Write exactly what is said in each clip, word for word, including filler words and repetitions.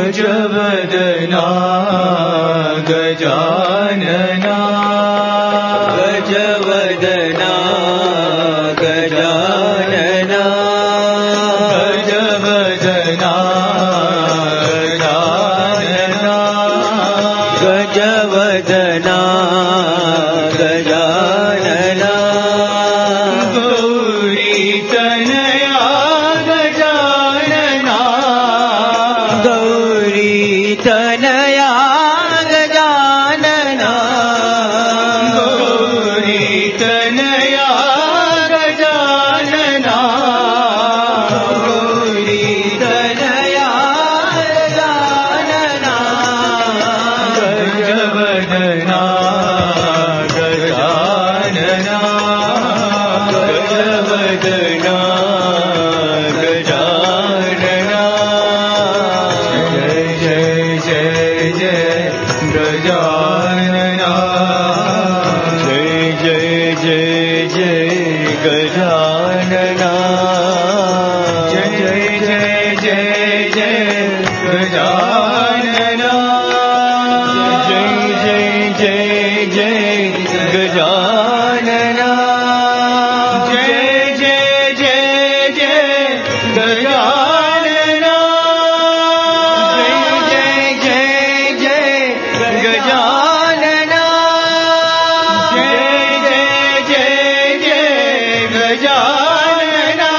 गजवदना गजानना गजवदना गजानना गजवदना गजानना गजवदना गजानना गौरी तनया गजानना गौरी तनया गजानना गौरी तनया गजानना गौरी तनया गजानना गजवदना गजानना गजवदना गजानना जय जय जय गजानना जय जय जय जय गजानना जय जय जय जय गजानना जय जय जय जय गजानना जय जय जय जय गजानना जय जय जय जय गजानना जय जय जय जय गजानना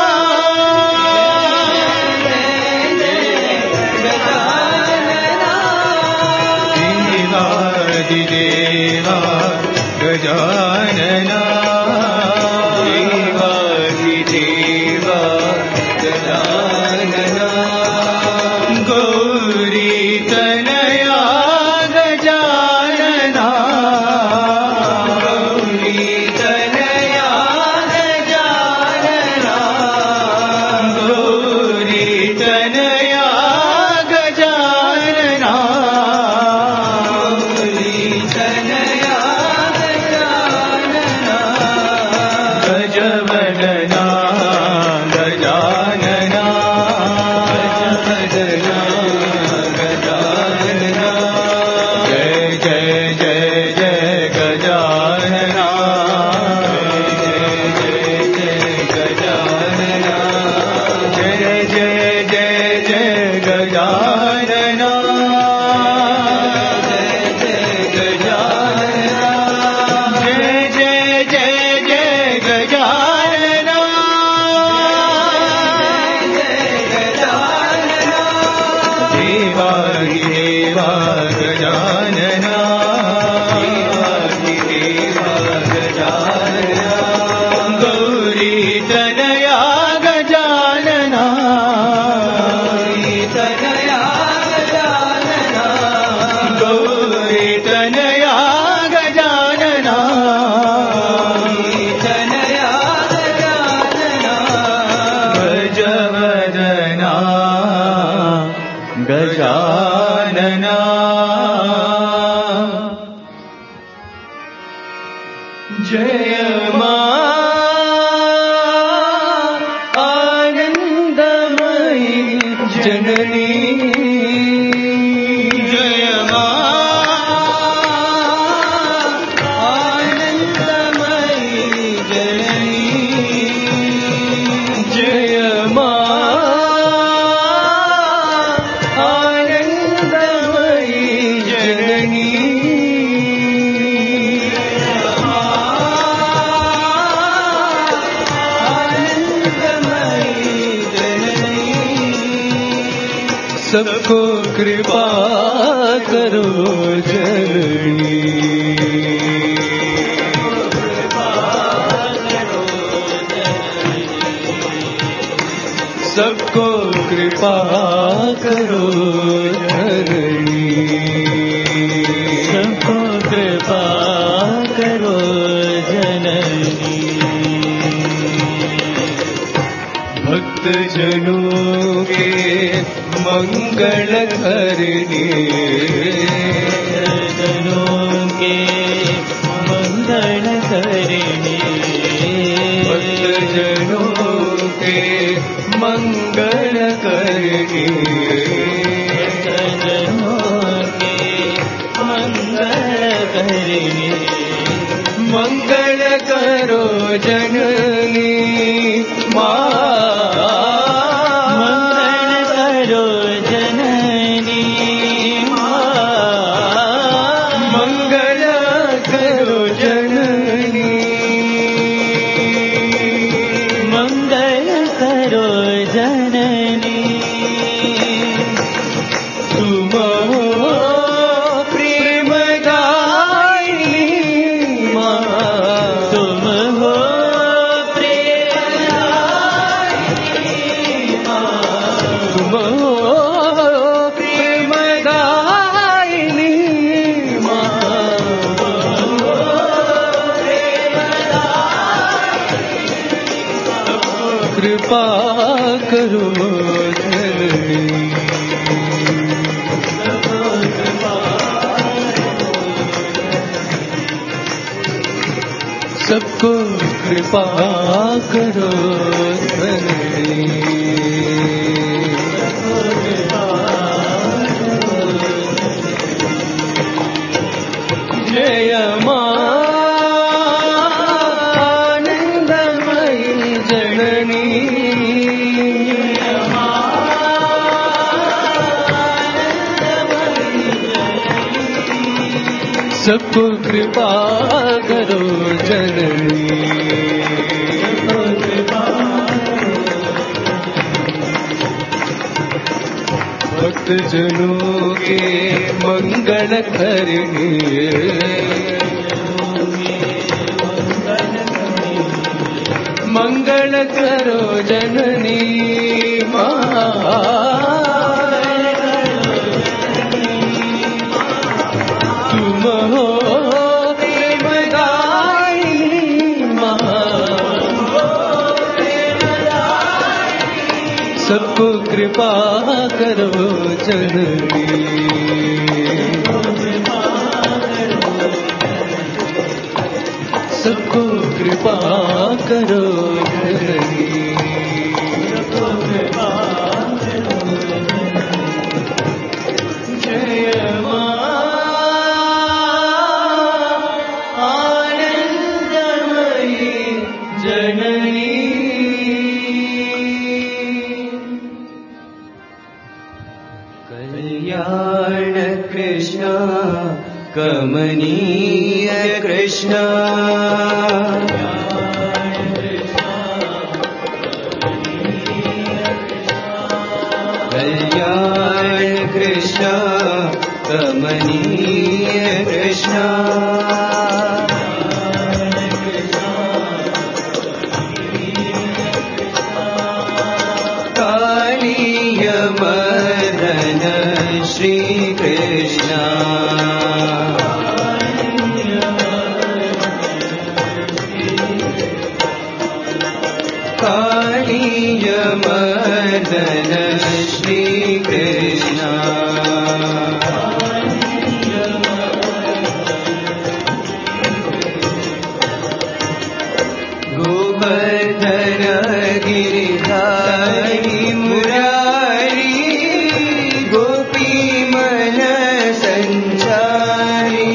देवादिदेवा गजानना देवादिदेवा गजानना गौरी तनया गजानना गौरी तनया गजानना गौरी तनया गजानना गौरी तनया गजानना गजवदना गजानना गजवदना गजानना जय जय जय जय गजानना जय जय जय गजानना जय जय जय जय गजानना जय जय गजानना जय जय जय जय गजानना देवादिदेवा गजानना देवादिदेवा गजानना गौरी तनया गजानना गौरी तनया गजानना गौरी तनया गजानना गौरी तनया गजानना गजवदना गजानना जय मां आनंदमयी जननी जय मां आनंदमयी जननी जय मां आनंदमयी जननी सबको कृपा करो जननी सबको कृपा करो जननी सबको कृपा करो जननी भक्त जनों के मंगल करने जनों के मंगल करने भक्त जनों के मंगल करने कृपा करो जननी सबको कृपा करो जननी जय आनंदमयी जननी सबको कृपा करो जननी भक्त जनों के मंगल करनी मंगल करो जननी तुम हो सबको कृपा करो जननी सबको कृपा करो जननी जय मां आनंदमयी जननी कल्याण कृष्ण कमनीय कृष्ण कल्याण कृष्ण कमनीय कृष्ण कालीय मदन श्री कृष्ण कालीय मदन श्री कृष्ण गोवर्धन गिरिधारी मुरारी गोपी मन संचारी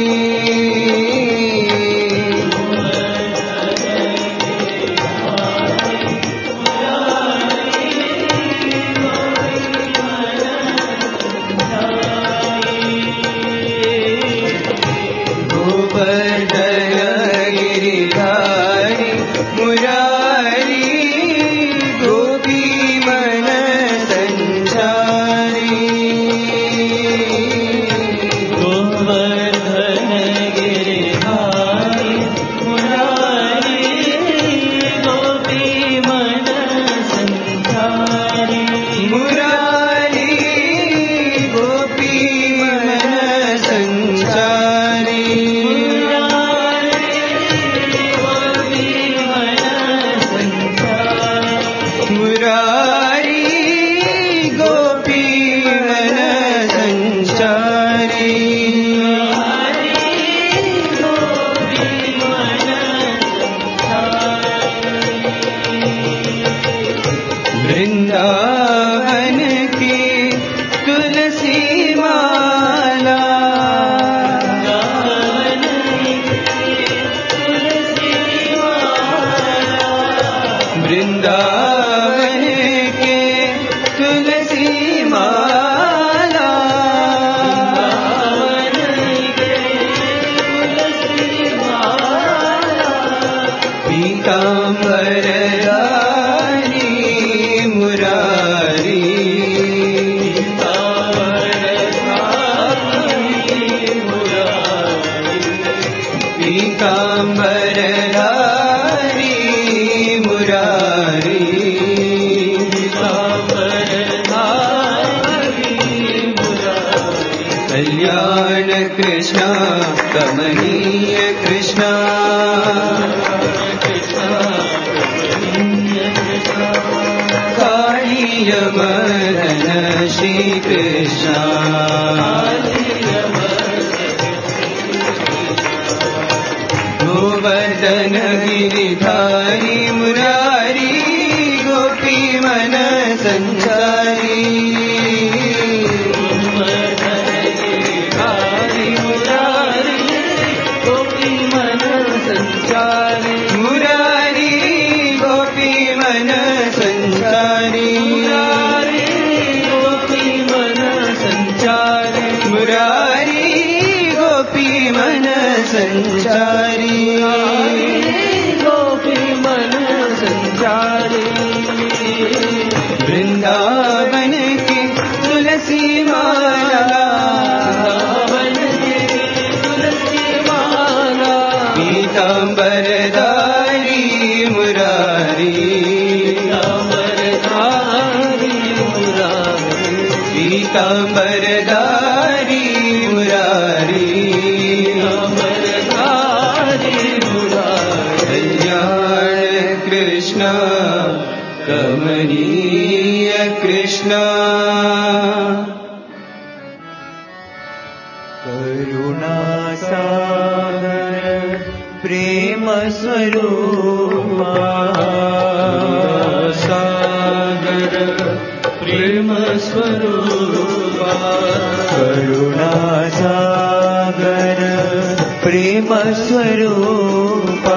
वृंदावन की तुलसी माला वृंदावन के तुलसी माला पीतांबर पीतांबरधारी मुरारी कल्याण कृष्ण कमनीय कृष्ण अमरन श्री कृष्ण गोवर्धन गिरिधारी मुरारी गोपी मन संचारी मुरारी गोपी मन संचारी गोपी मन संचारी मुरारी गोपी मन संचारी गोपी मन संचारी वृंदावन की तुलसी माला पीतांबरधारी मुरारी पीतांबरधारी मुरारी कल्याण कृष्ण कमनीय कृष्ण करुणासागर प्रेम स्वरूपा सागर प्रेम स्वरूपा करुणासागर प्रेम स्वरूपा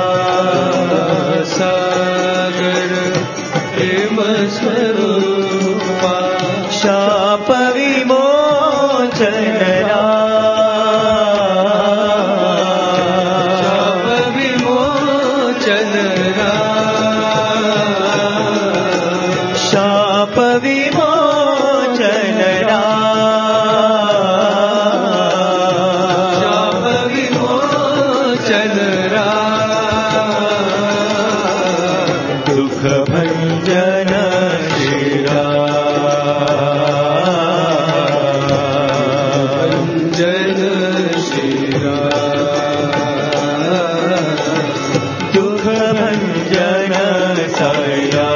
सागर प्रेम स्वरूपा शाप विमोचनरा शाप विमोचनरा शाप विमोचनरा दुख भंजन शिरा भंजन शिरा दुख भंजन सया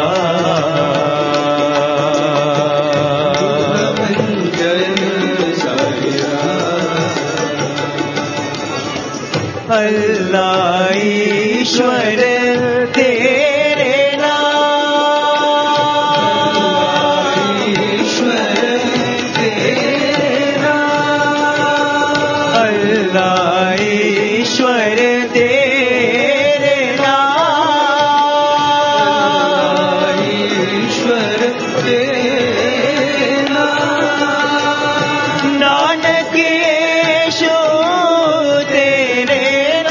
अल्लाह ईश्वर तेरे नाम ईश्वर तेरा अल्लाह ईश्वर तेरे नाम ईश्वर तेरा नानक यीशु तेरे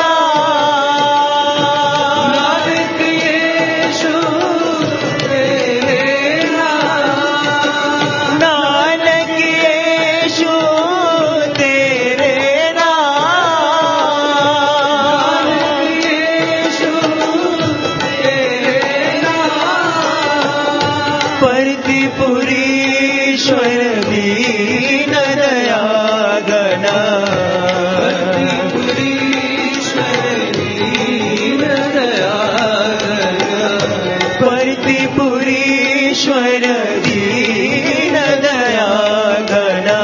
नानक यीशु तेरा नानक यीशु तेरे नानक यीशु तेरा परतिपुरीश्वर दीन दया गना परतिपुरीश्वर दीन दया गना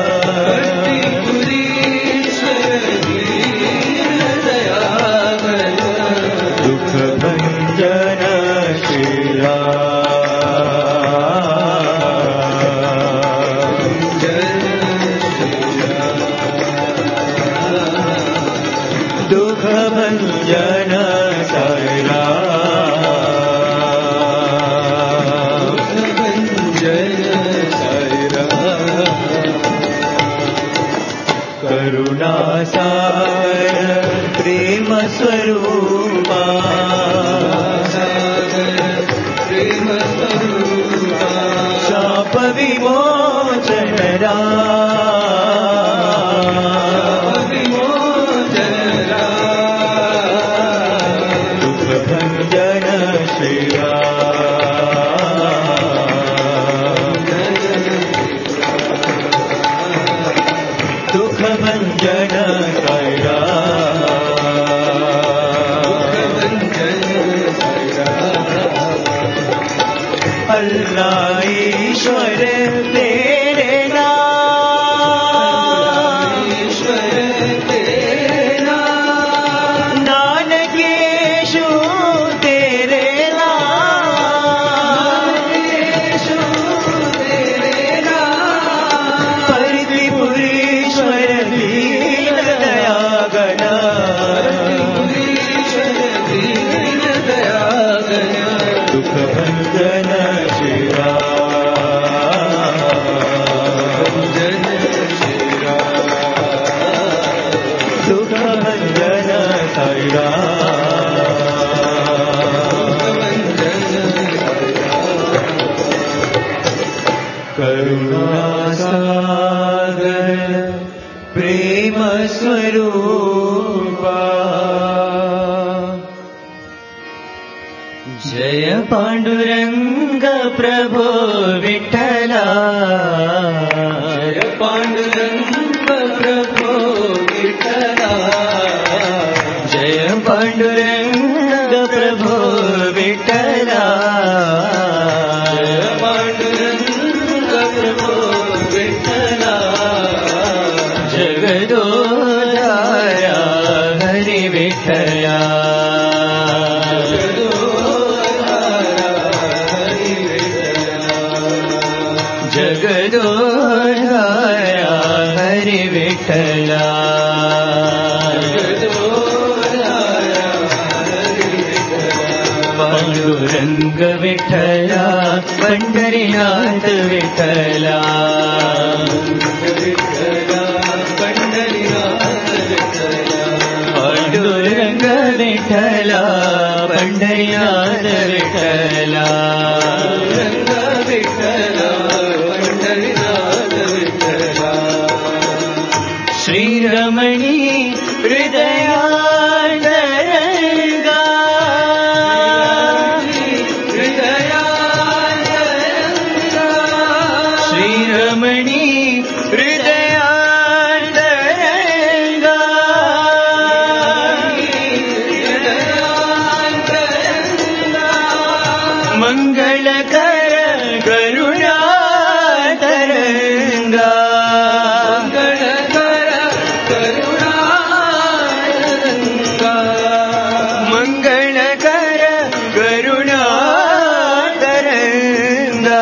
दुख भंजन शिरा दुख भंजन सरा करुणासागर प्रेम स्वरूपा प्रेम स्वरूपा शाप विमोचनरा विमोचनरा दुख भंजन शिरा दुख भंजन सरा अल्लाह ईश्वर तेरे नाम ईश्वर तेरे नाम नानकेशु तेरे नाम नानकेशु तेरे नाम परित्रिपुरीश्वर दीन दया गणा ईश्वर दीन दया गणा दुख भंजन शिवा जन शिरा दुख भंजन साईरा करुणा सागर प्रेम स्वरूपा जय पांडुरंग प्रभो विठ्ठला जय पांडुरंग प्रभो विठ्ठला जय पांडुरंग प्रभो विठ्ठला जय पांडुरंग प्रभो विठ्ठला जगदोधारा हरि विठ्ठला जगदोधारा हरि विठ्ठला पांडुरंग विठ्ठला पंढरीनाथ विठ्ठला पांडुरंग विठ्ठला पंढरीनाथ विठ्ठला श्रीरमणी हृदयान्तरंगा श्रीरमणी हृदयान्तरंगा मंगलकर करुणा तरंगा मंगलकर करुणा तरंगा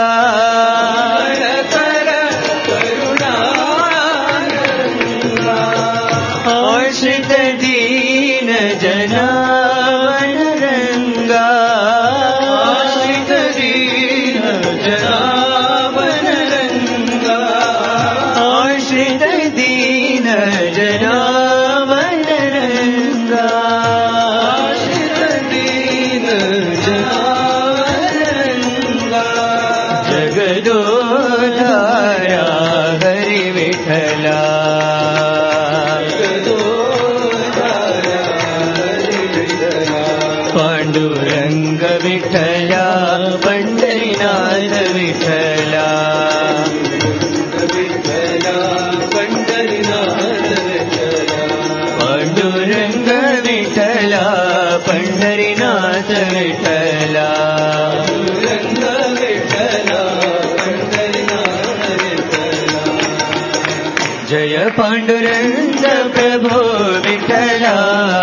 आश्रित दीन जनावन रंगा आश्रित दीन जनावन रंगा आश्रित दीन जनावन रंगा आश्रित दीन जनावन रंगा जगदोधारा हरि विठ्ठला पांडुरंग विठ्ठला पंढरीनाथ विठ्ठला पांडुरंग विठ्ठला पंढरीनाथ विठ्ठला जय पांडुरंग प्रभो विठ्ठला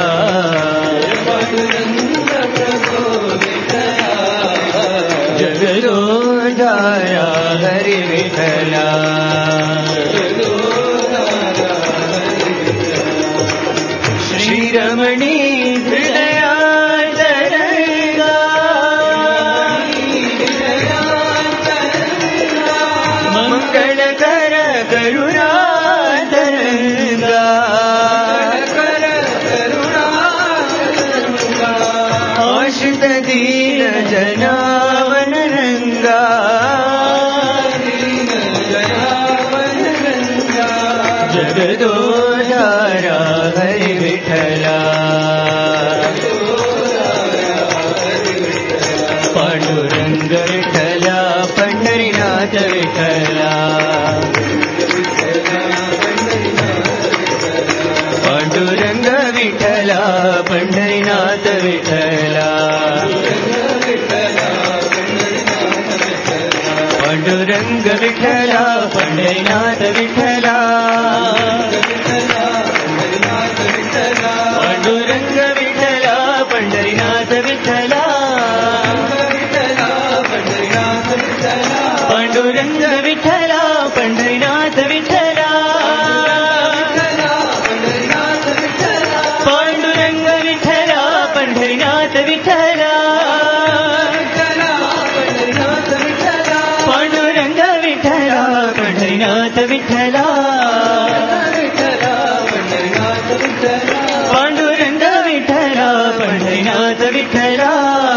जगदोधारा हरि विठ्ठला श्रीरमणी हृदयान्तरंगा मंगलकर करुणा तरंगा आश्रित दीन जनावन रंगा जगदोधारा हरि विठ्ठला पांडुरंग विठ्ठला पंढरीनाथ विठ्ठला पांडुरंग विठ्ठला पंढरीनाथ विठ्ठला पांडुरंग पांडुरंग विठला पंढरीनाथ विठला पांडुरंग विठला पंढरीनाथ विठला पांडुरंग विठला पंढरीनाथ विठला पांडुरंग विठला पंढरीनाथ विठला पांडुरंग विठला पंढरीनाथ विठला पांडुरंग विठला पंढरीनाथ विठला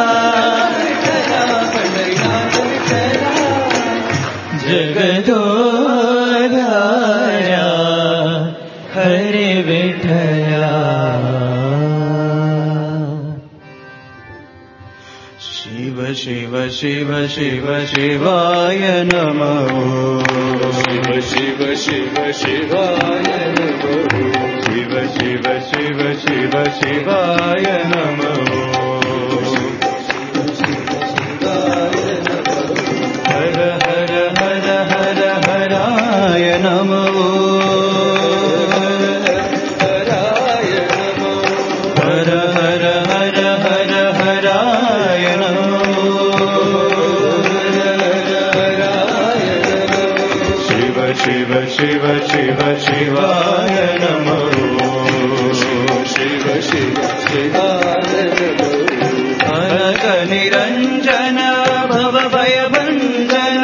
जगदोधारा हरे विठला शिव शिव शिव शिव शिवाय नमः शिव शिव शिव शिवाय नमः शिव शिव शिव शिव शिवाय नमः हर हर हर हर हराय नमः हर हर हर हर हराय नमः शिव शिव शिव शिव शिवाय नमः शिव शिव शिवाय नमः अलग निरंजन भव भय भंजन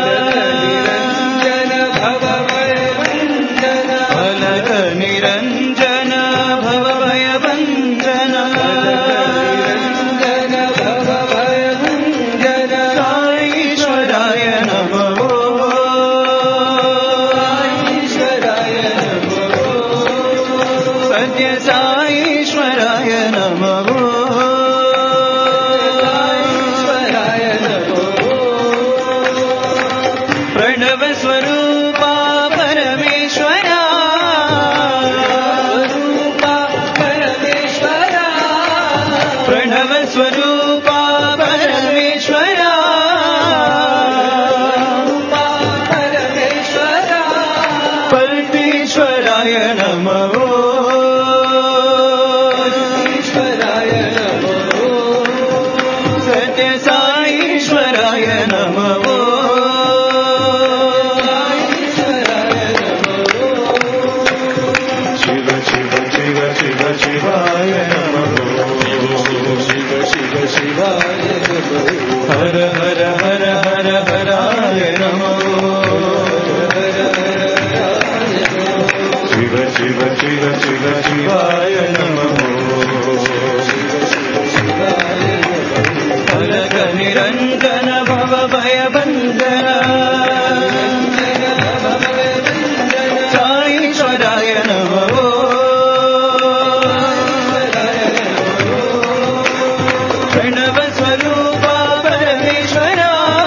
अलग निरंजन भव भय भंजन साईश्वराय नमः सत्य साईश्वराय नमः प्रणव स्वरूपा परमेश्वरा प्रणव स्वरूपा परमेश्वरा परमेश्वराय नमः सत्य साईश्वराय नमः शिव शिव शिव शिव शिवाय नमः शिव शिव शिवाय नमः हर हर हर हर हराय नमः शिव शिव शिव शिव शिवाय नमः अलग निरंजन भव भय भंजन साईश्वराय नमः प्रणव स्वरूपा परमेश्वरा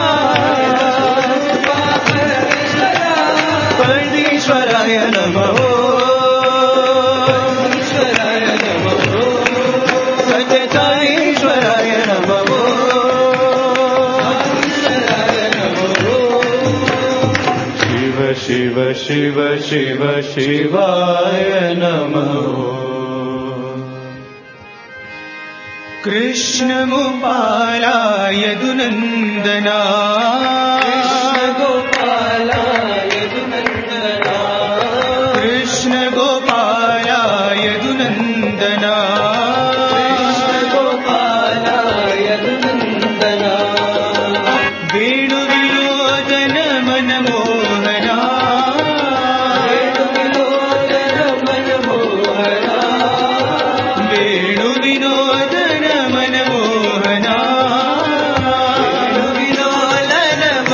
परमेश्वराय नमः सत्य साईश्वराय नमः शिव शिव शिव शिवाय नमः कृष्ण गोपालाय दुनंदना कृष्ण गोपालाय दुनंदना वेणु विलोचन मनमोहना वेणु विनोदन मनमोहना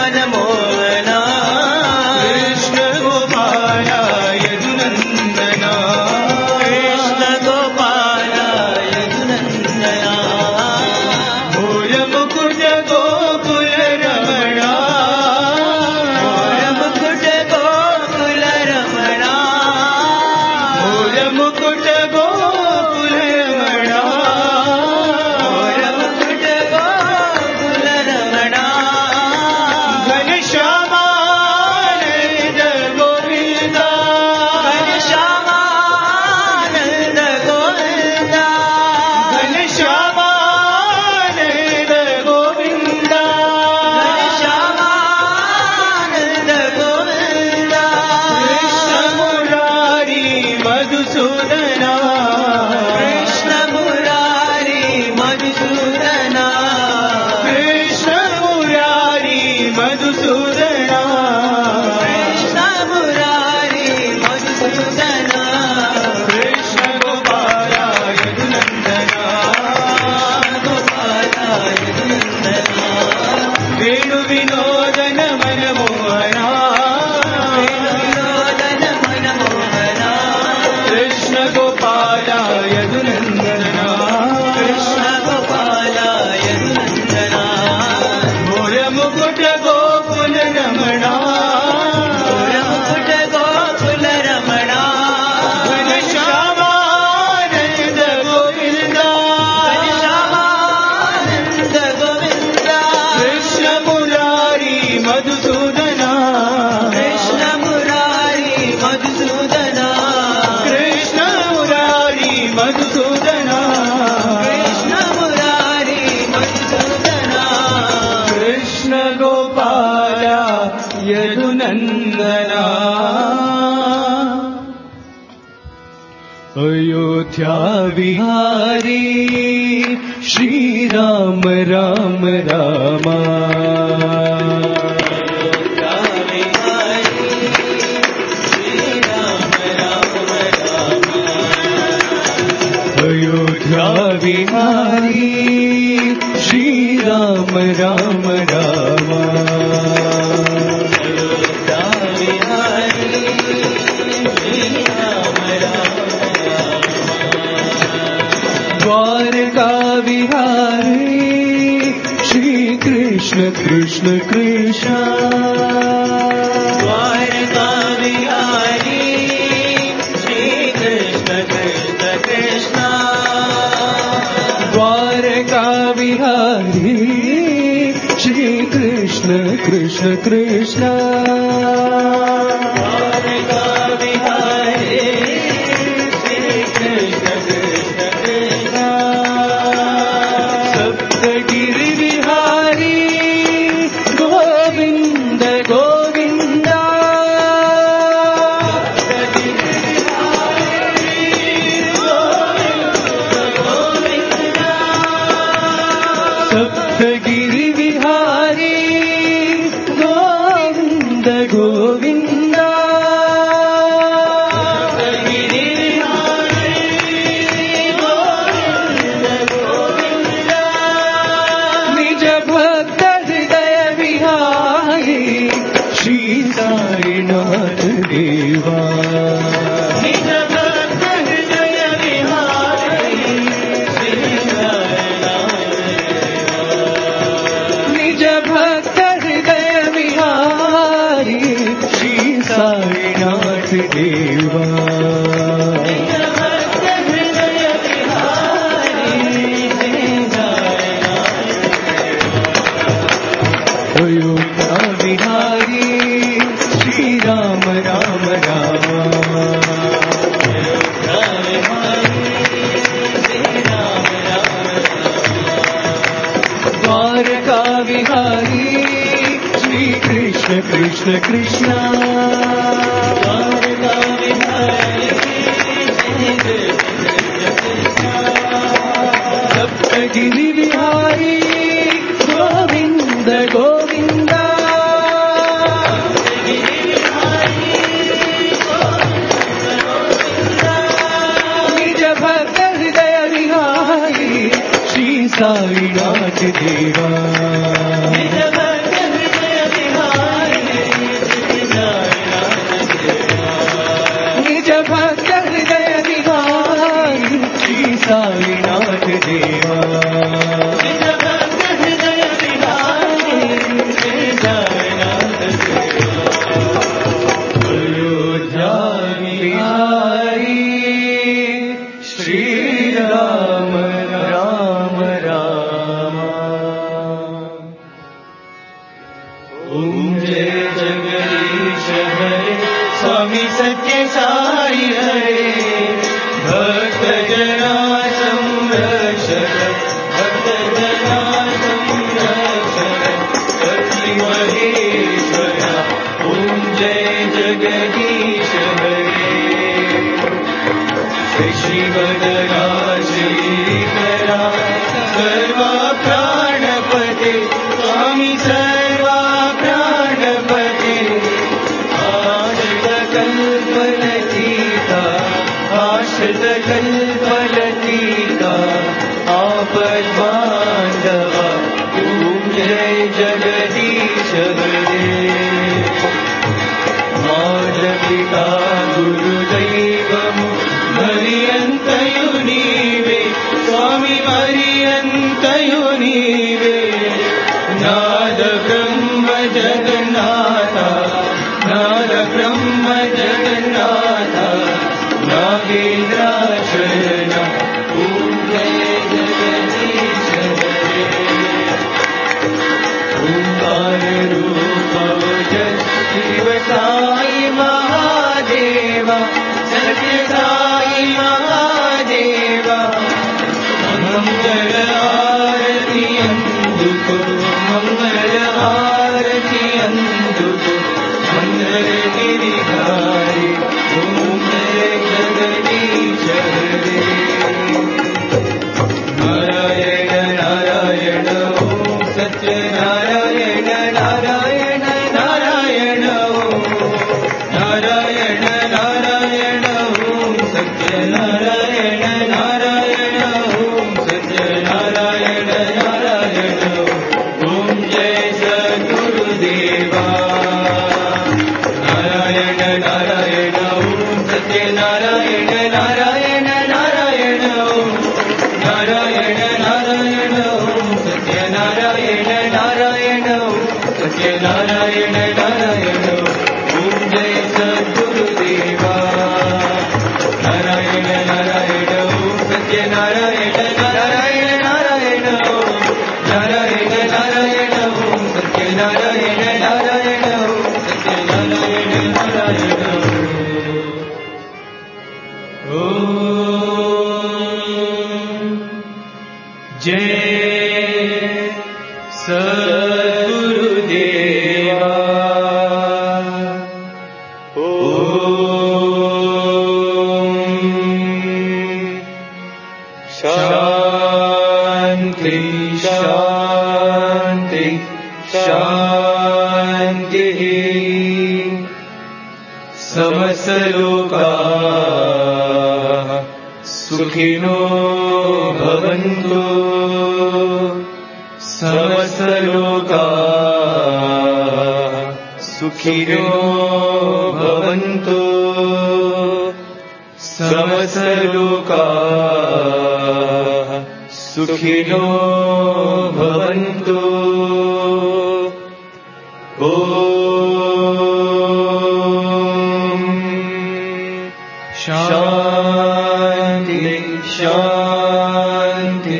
विनोदन मनमोहना विनोदन मनमोहना कृष्ण गोपाला यदुनन्दना कृष्ण गोपाला यदुनन्दना घोर मुकुट गोकुल रमणा घोर मुकुट गोकुल रमणा घनश्यामानन्द गोविन्दा घनश्यामानन्द गोविन्दा कृष्ण मुरारी मधुसूदना कृष्ण मुरारी मधुसूदना कृष्ण मुरारी मधुसूदना कृष्ण मुरारी मधुसूदना कृष्ण गोपाला यदुनन्दना अयोध्या विहारी श्री राम राम राम अयोध्या विहारी श्री राम राम राम द्वारका विहारी श्री कृष्ण कृष्ण कृष्ण द्वारका विहारी श्री कृष्ण कृष्ण कृष्ण द्वारका विहारी श्री कृष्ण कृष्ण कृष्ण द्वारका विहारी श्री कृष्ण कृष्ण कृष्ण सप्तगिरि विहारी गोविन्द गोविन्द सप्तगिरि विहारी गोविन्द गोविन्द निज भक्त हृदय विहारी श्री साईनाथ देवा निज भक्त हृदय विहारी श्री निज भक्त हृदय विहारी श्री साईनाथ देवा भक्त हृदय विहारी अयोध्या विहारी श्री राम राम राम द्वारका विहारी श्री कृष्ण कृष्ण कृष्ण द्वारका विहारी सप्तगिरि विहारी गोविन्द गोविन्द निज भक्त हृदय विहारी श्री साईनाथ देवा निज भक्त हृदय विहारी निज भक्त हृदय विहारी श्री साईनाथ देवा निज भक्त हृदय विहारी अयोध्या विहारी श्री राम राम राम ओम जय जगदीश हरे स्वामी सत्य साई हरे भक्त जना संरक्षक भक्त जना संरक्षक पति महेश्वरा ओम जय जगदीश हरे शशिवदना श्रीकरा सर्वा प्राणपते स्वामी सर्वा प्राणपते आश्रितकल्पलतीका आश्रितकल्पलतीका आपद्बान्धवा ॐ जय जगदीश हरे माधपिता गुरुदैवमु मरियन्तयु नीवे स्वामी मरियन्तयु नीवे नाद ब्रह्म जगन्नाथ नाद ब्रह्म जगन्नाथ नागेन्द्र शरण ॐ जय जगदीश हरे ओंकार रूप जय शिव साई महादेवा सत्य साई महादेवा मंगल आरती अंदुको मंगल आरती अंदुको मंगल गिरिधारी ओम जय जगदीश हरे नारायण नारायण ओम सत्य नारायण नारायण नारायण ओम नारायण नारायण ओम सत्य नारायण नारायण ओम सत्य नारायण नारायण ओम जय सद्गुरुदेवा नारायण नारायण ओम सत्य नारायण नारायण नारायण ओम नारायण नारायण ओम सत्य नारायण नारायण ओम सत्य नारायण नारायण ओम जय सद्गुरुदेवा नारायण नारायण ओम सत्य नारायण नारायण नारायण ओम नारायण नारायण ओम सत्य नारायण नारायण ओम सत्य नारायण नारायण ओम जय सद्गुरुदेवा शांति शांति शांति समस्त लोकाः सुखिनो भवन्तु समस्त लोकाः सुखिनो भवन्तु समस्त लोकाः सुखिनो भवन्तु ॐ शान्ति शान्ति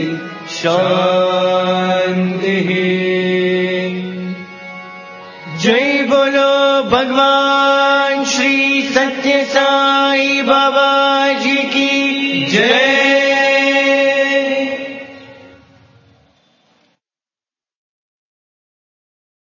शान्तिः जय बोलो भगवान श्री सत्य साई बाबा जी की जय।